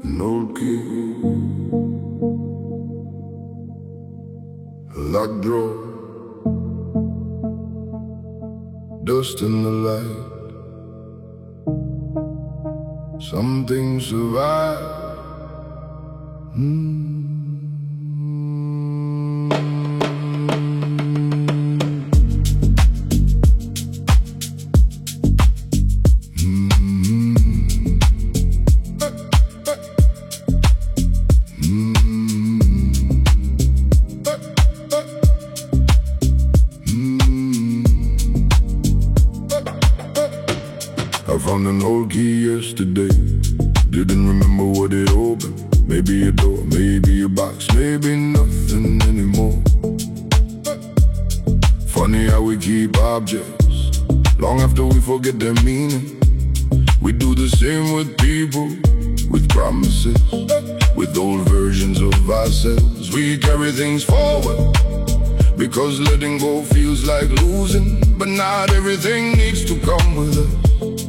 No key, lock drawer, dust in the light. Some things survive. I found an old key yesterday. Didn't remember what it opened. Maybe a door, maybe a box, maybe nothing anymore. Funny how we keep objects long after we forget their meaning. We do the same with people, with promises, with old versions of ourselves. We carry things forward because letting go feels like losing. But not everything needs to come with us.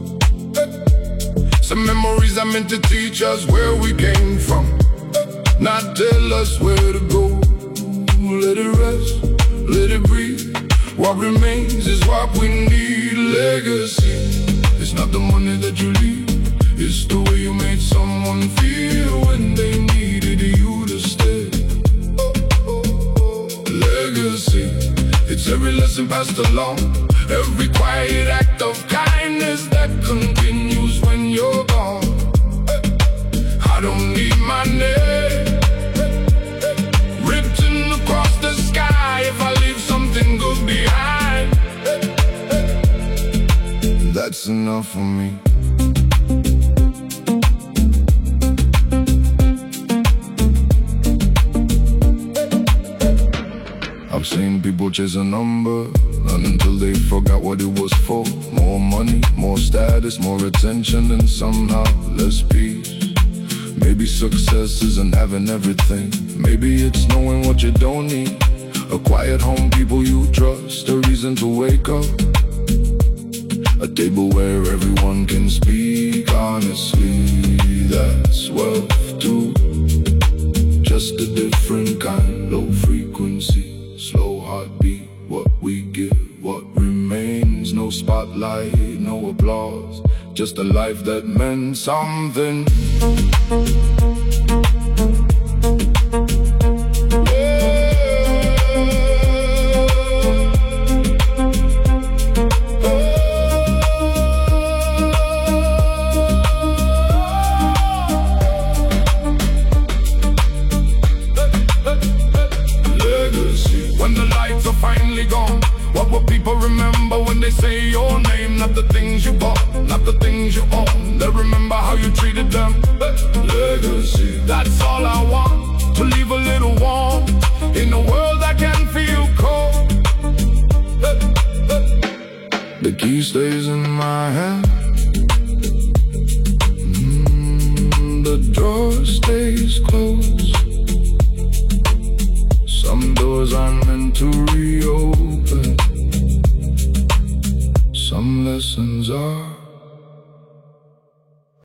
Some memories are meant to teach us where we came from, not tell us where to go. Let it rest, let it breathe. What remains is what we need. Legacy, it's not the money that you leave, it's the way you made someone feel when they needed you to stay. Legacy, it's every lesson passed along, every quiet act of kindness that continues when you're gone. I don't need my name written across the sky if I leave something good behind. That's enough for me. I've seen people chase a number, not until they forgot what it was for. More money, more status, more attention, and somehow less peace. Maybe success isn't having everything. Maybe it's knowing what you don't need. A quiet home, people you trust, a reason to wake up. A table where everyone can speak honestly. That's wealth too, just a different kind. Low frequency, slow heartbeat, what we give, what remains. No spotlight, no applause, just a life that meant something. Finally gone, what will people remember when they say your name? Not the things you bought, not the things you own. They remember how you treated them. Legacy, that's all I want, to leave a little warmth in a world that can feel cold. The key stays in my hand, the door stays closed.